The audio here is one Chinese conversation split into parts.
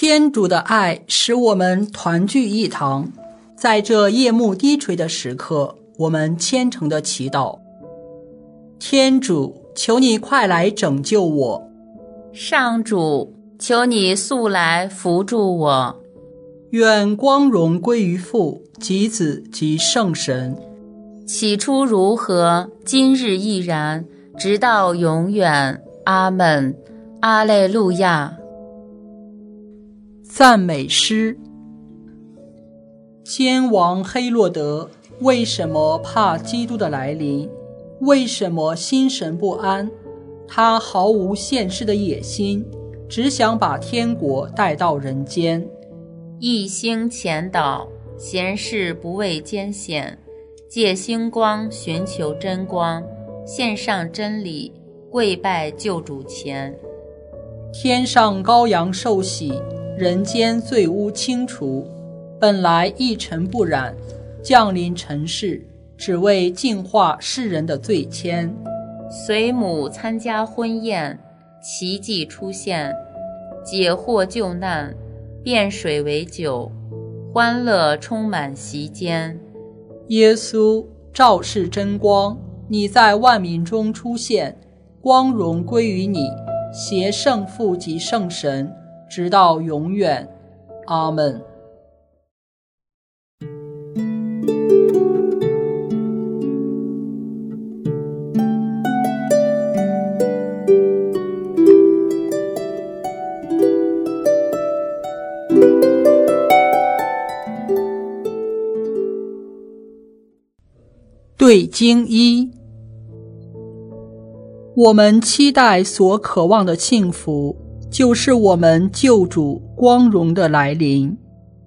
天主的爱使我们团聚一堂，在这夜幕低垂的时刻，我们虔诚地祈祷：天主，求你快来拯救我； 上主，求你速来扶助我。 愿光荣归于父及子及圣神， 起初如何，今日亦然，直到永远。阿们。阿肋路亚。 赞美诗。奸王黑落德为什么怕基督的来临？为什么心神不安？他毫无现世的野心，只想把天国带到人间。 一星前导，闲事不畏艰险，借星光寻求真光，献上真理，跪拜救主前。 天上羔羊受洗，人间罪污清除，本来一尘不染，降临尘世，只为净化世人的罪愆。 随母参加婚宴，奇迹出现，解惑救难，变水为酒，欢乐充满席间。 耶稣，照世真光，你在万民中出现，光荣归于你，携圣父及圣神，直到永远。阿们。对经一，我们期待所渴望的幸福，就是我们救主光荣的来临。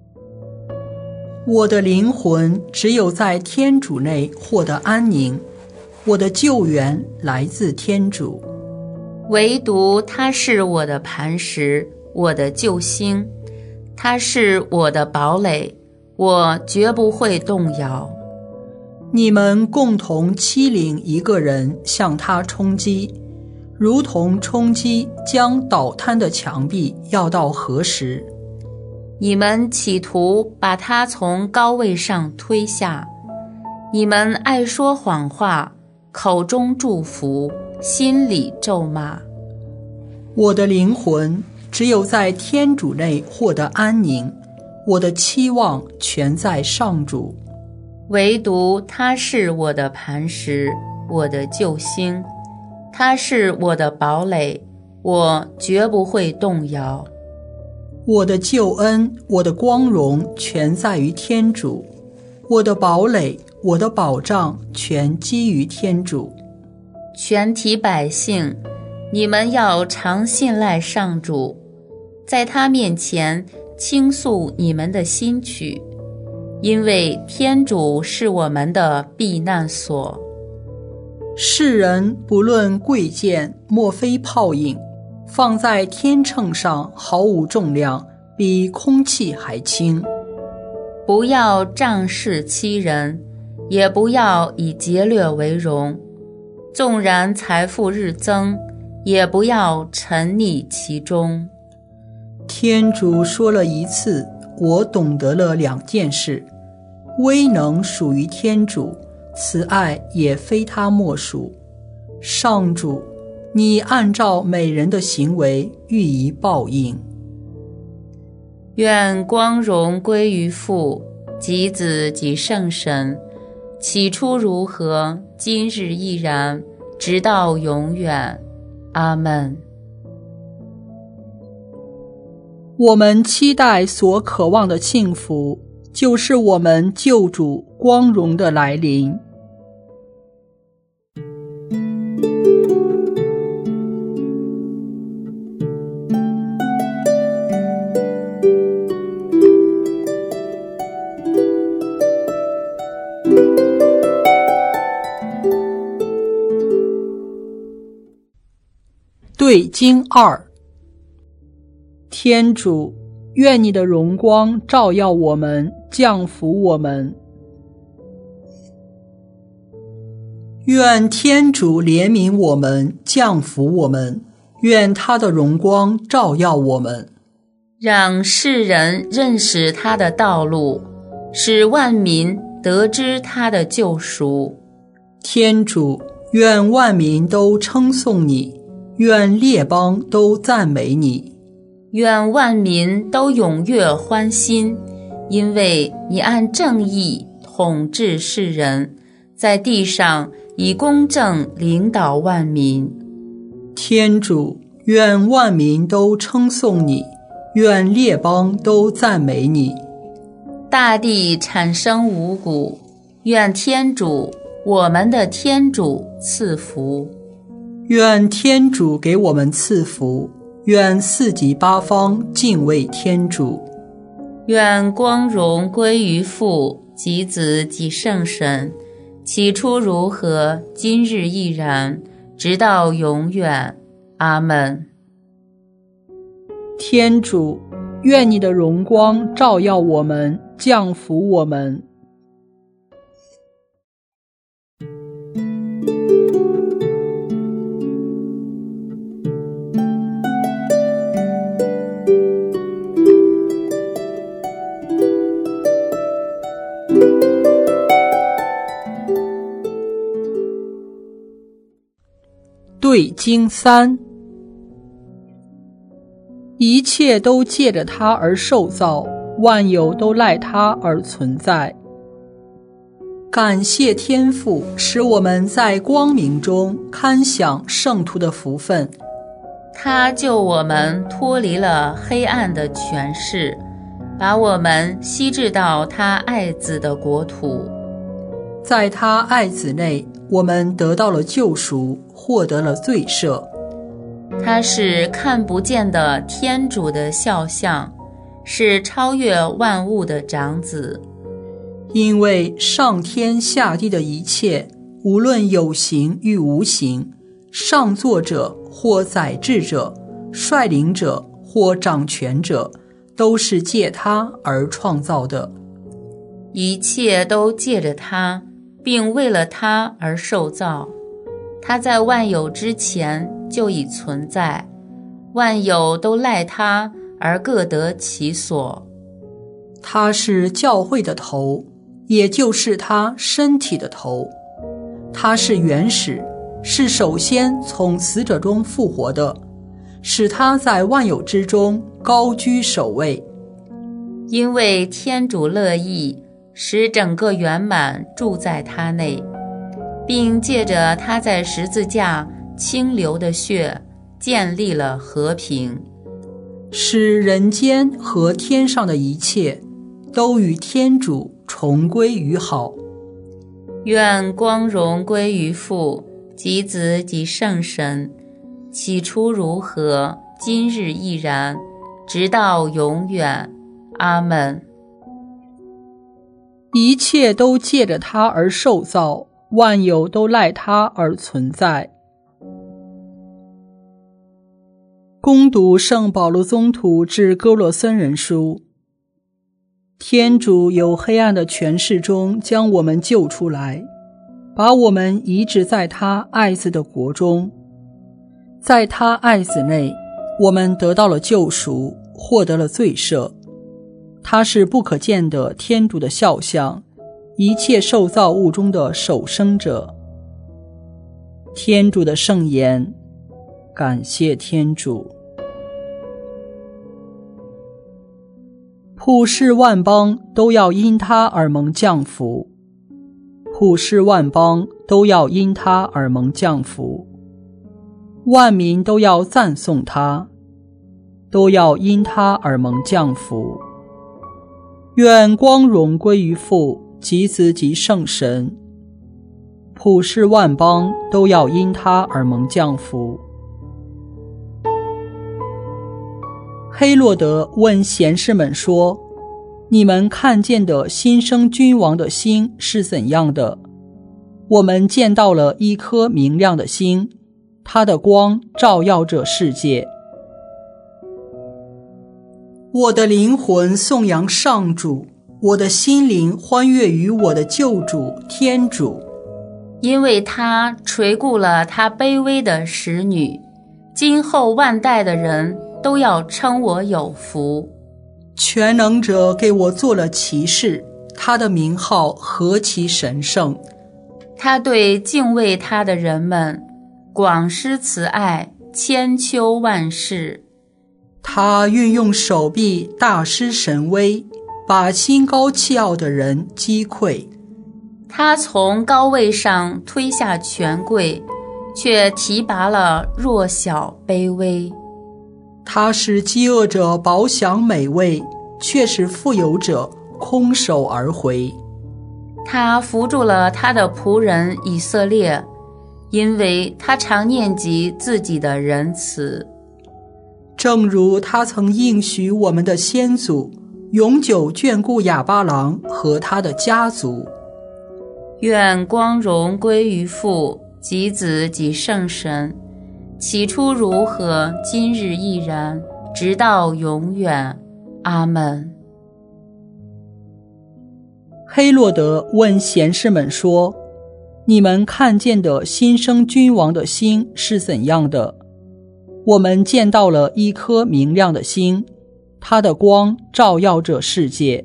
我的灵魂只有在天主内获得安宁，我的救援来自天主。 唯独他是我的磐石，我的救星，他是我的堡垒，我绝不会动摇。 你们共同欺凌一个人，向他冲击，如同冲击将倒塌的墙壁，要到何时？ 你们企图把他从高位上推下，你们爱说谎话，口中祝福，心里咒骂。 我的灵魂只有在天主内获得安宁，我的期望全在上主。 唯独他是我的磐石，我的救星，他是我的堡垒，我绝不会动摇。 我的救恩，我的光荣全在于天主，我的堡垒，我的保障全基于天主。 全体百姓，你们要常信赖上主，在他面前倾诉你们的心曲，因为天主是我们的避难所。 世人不论贵贱，莫非泡影，放在天秤上毫无重量，比空气还轻。 不要仗势欺人，也不要以劫掠为荣，纵然财富日增，也不要沉溺其中。 天主说了一次，我懂得了两件事：威能属于天主，慈爱也非他莫属。上主，你按照每人的行为予以报应。 愿光荣归于父及子及圣神，起初如何，今日亦然，直到永远。阿们。 我们期待所渴望的幸福，就是我们救主光荣的来临。对经二。天主，愿你的荣光照耀我们，降福我们。愿天主怜悯我们，降福我们，愿他的荣光照耀我们。 让世人认识他的道路，使万民得知他的救赎。 天主，愿万民都称颂你，愿列邦都赞美你， 愿万民都踊跃欢欣，因为你按正义统治世人，在地上以公正领导万民。 天主，愿万民都称颂你，愿列邦都赞美你。 大地产生五谷，愿天主，我们的天主赐福。 愿天主给我们赐福，愿四极八方敬畏天主。 愿光荣归于父及子及圣神，起初如何，今日亦然，直到永远。阿们。 天主，愿你的荣光照耀我们，降福我们。对经3，一切都借着他而受造，万有都赖他而存在。感谢天父，使我们在光明中堪享圣徒的福分。 他救我们脱离了黑暗的权势，把我们吸至到他爱子的国土。 在他爱子内，我们得到了救赎，获得了罪赦。 他是看不见的天主的肖像，是超越万物的长子。 因为上天下地的一切，无论有形与无形，上作者或宰制者，率领者或掌权者，都是借他而创造的。 一切都借着他，并为了他而受造。他在万有之前就已存在，万有都赖他而各得其所。 他是教会的头，也就是他身体的头。他是原始，是首先从死者中复活的，使他在万有之中高居首位。 因为天主乐意使整个圆满住在他内，并借着他在十字架清流的血建立了和平， 使人间和天上的一切都与天主重归于好。 愿光荣归于父及子及圣神，起初如何，今日亦然，直到永远。阿们。 一切都借着他而受造，万有都赖他而存在。恭读圣保禄宗徒致哥罗森人书。天主由黑暗的权势中将我们救出来，把我们移植在他爱子的国中。在他爱子内，我们得到了救赎，获得了罪赦。他是不可见的天主的肖像，一切受造物中的首生者。天主的圣言，感谢天主。普世万邦都要因他而蒙降福，普世万邦都要因他而蒙降福，万民都要赞颂他，都要因他而蒙降福。愿光荣归于父及子及圣神，普世万邦都要因他而蒙降福。黑落德问贤士们说：你们看见的新生君王的星是怎样的？我们见到了一颗明亮的星，它的光照耀着世界。我的灵魂颂扬上主，我的心灵欢悦于我的救主天主， 因为他垂顾了他卑微的使女，今后万代的人都要称我有福。 全能者给我做了奇事，他的名号何其神圣！ 他对敬畏他的人们广施慈爱，千秋万世。 他运用手臂大施神威，把心高气傲的人击溃。 他从高位上推下权贵，却提拔了弱小卑微。 他使饥饿者饱享美味，却使富有者空手而回。 他扶助了他的仆人以色列，因为他常念及自己的仁慈。 正如他曾应许我们的先祖，永久眷顾亚巴郎和他的家族。 愿光荣归于父及子及圣神，起初如何，今日亦然，直到永远。阿们。 黑落德问贤士们说：你们看见的新生君王的星是怎样的？我们见到了一颗明亮的星，它的光照耀着世界。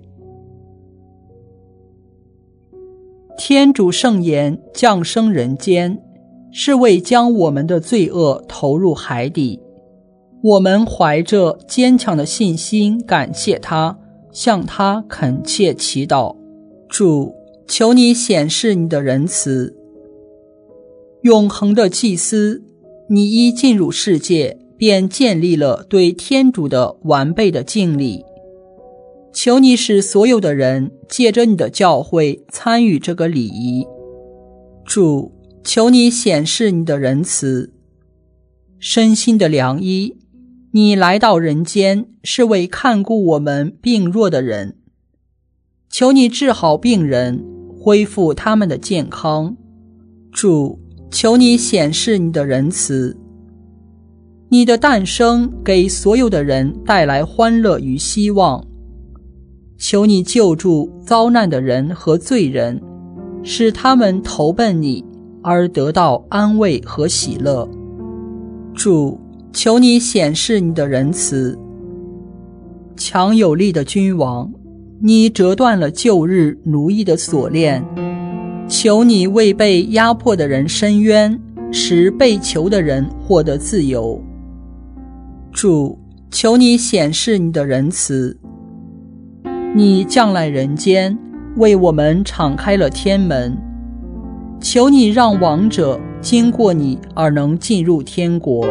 天主圣言降生人间，是为将我们的罪恶投入海底。我们怀着坚强的信心感谢他，向他恳切祈祷。主，求你显示你的仁慈。永恒的祭司，你一进入世界，便建立了对天主的完备的敬礼。求你使所有的人借着你的教诲参与这个礼仪。主，求你显示你的仁慈。身心的良医，你来到人间是为看顾我们病弱的人。求你治好病人，恢复他们的健康。主，求你显示你的仁慈。你的诞生给所有的人带来欢乐与希望。求你救助遭难的人和罪人，使他们投奔你，而得到安慰和喜乐。主，求你显示你的仁慈。强有力的君王，你折断了旧日奴役的锁链，求你为被压迫的人伸冤，使被囚的人获得自由。主，求你显示你的仁慈。你降来人间，为我们敞开了天门，求你让亡者经过你而能进入天国。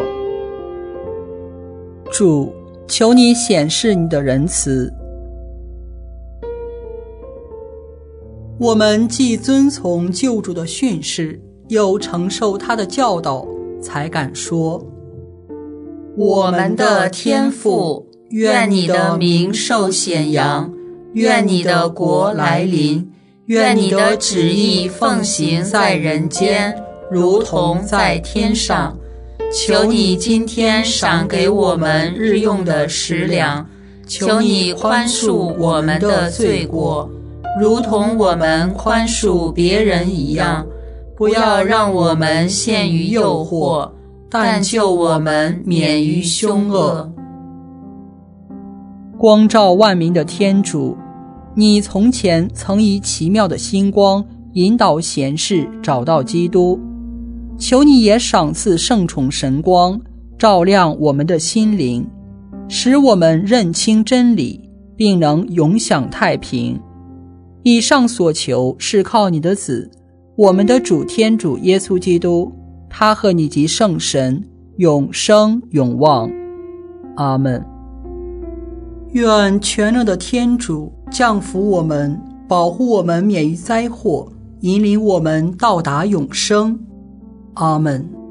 主，求你显示你的仁慈。我们既遵从救主的训示，又承受他的教导，才敢说： 我们的天父，愿你的名受显扬，愿你的国来临，愿你的旨意奉行在人间，如同在天上。求你今天赏给我们日用的食粮，求你宽恕我们的罪过，如同我们宽恕别人一样。不要让我们陷于诱惑，但救我们免于凶恶。 光照万民的天主，你从前曾以奇妙的星光引导贤士找到基督，求你也赏赐圣宠神光，照亮我们的心灵，使我们认清真理，并能永享太平。以上所求是靠你的子，我们的主天主耶稣基督，他和你及圣神永生永望。阿们。愿全能的天主降福我们，保护我们免于灾祸，引领我们到达永生。阿们。